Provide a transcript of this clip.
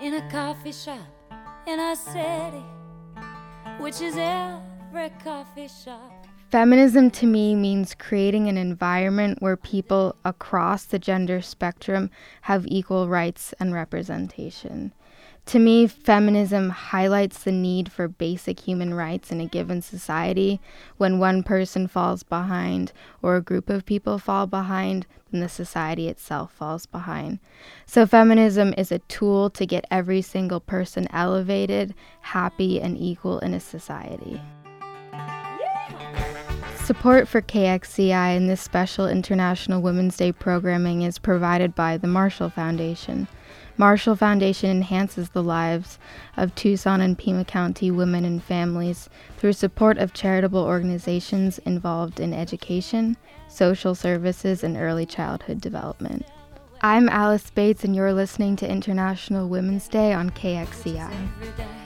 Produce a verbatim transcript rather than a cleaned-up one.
in a coffee shop in a city, which is every coffee shop. Feminism to me means creating an environment where people across the gender spectrum have equal rights and representation. To me, feminism highlights the need for basic human rights in a given society. When one person falls behind or a group of people fall behind, then the society itself falls behind. So feminism is a tool to get every single person elevated, happy, and equal in a society. Support for K X C I and this special International Women's Day programming is provided by the Marshall Foundation. Marshall Foundation enhances the lives of Tucson and Pima County women and families through support of charitable organizations involved in education, social services, and early childhood development. I'm Alice Bates, and you're listening to International Women's Day on K X C I.